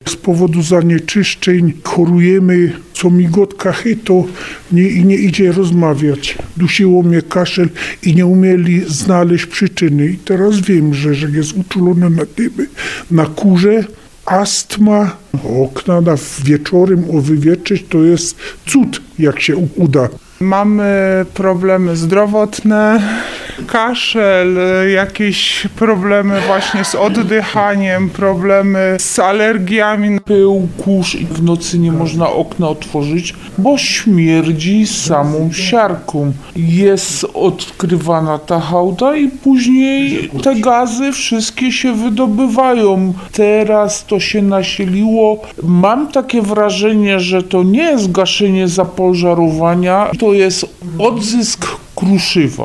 Z powodu zanieczyszczeń chorujemy, co migotka chyto nie idzie rozmawiać. Dusiło mnie kaszel i nie umieli znaleźć przyczyny. I teraz wiem, że jest uczulony na tyby, na kurze, astma, okna wieczorem wywietrzyć to jest cud, jak się uda. Mamy problemy zdrowotne, kaszel, jakieś problemy właśnie z oddychaniem, problemy z alergiami. Pył, kurz i w nocy nie można okna otworzyć, bo śmierdzi samą siarką. Jest odkrywana ta hałda i później te gazy wszystkie się wydobywają. Teraz to się nasiliło. Mam takie wrażenie, że to nie jest gaszenie zapożarowania, to jest odzysk kruszywa.